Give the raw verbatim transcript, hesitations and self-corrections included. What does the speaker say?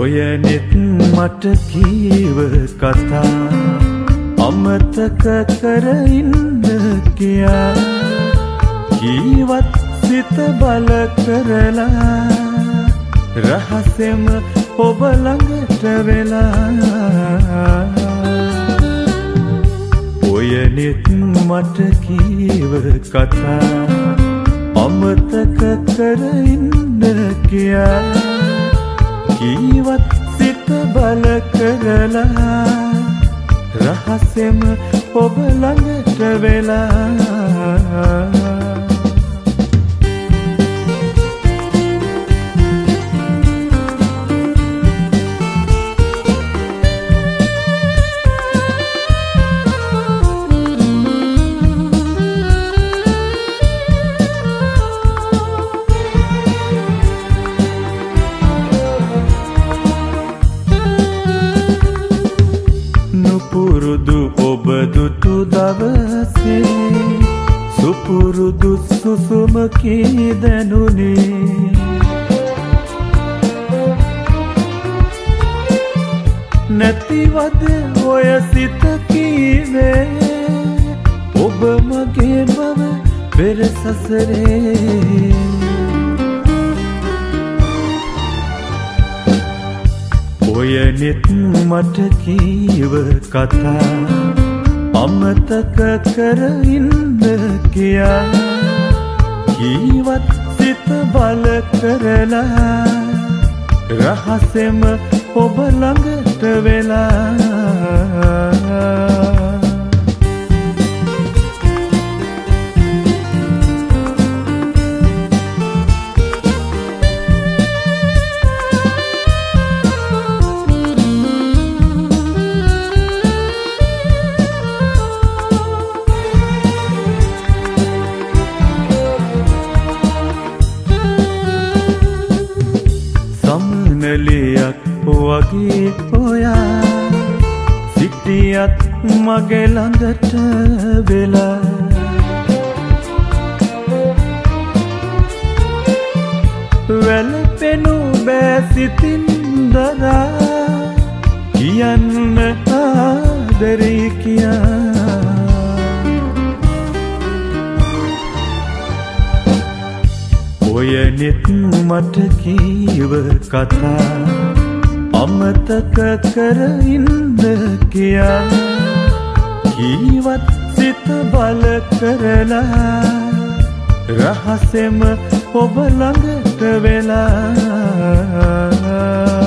ඔයනෙත් මට කීව කතා අමතක කර ඉන්න කියා කීවත් සිත බල කරලා රහසෙම ඔබ ළඟට වෙලා ඔයනෙත් මට කීව කතා අමතක කර ඉන්න කියා කීවත් සිත බල කරලා රහසෙම ඔබ ළඟට වෙලා පුරුදු ඔබ දුටු දවසේ සුපුරුදු සුසුමකී දැනුනේ නැතිවද ඔය සිත කීවේ ඔබ මගේ බව පෙර සසරේ ඔයනෙත් මට කීව කතා අමතක කර ඉන්න කියා කීවත් සිත බල කරලා රහසෙම ඔබ ළඟට වෙලා සමනලියක් වගේ ඔයා සිටියත් මගේ ළඟට වෙලා වැළපෙනු බෑ සිතින් දරා කියන්න ආදරේ කියා ඔයනෙත් මට කීව කතා අමතක කර ඉන්න කියා කීවත් සිත බල කරලා රහසෙම ඔබ ළඟට වෙලා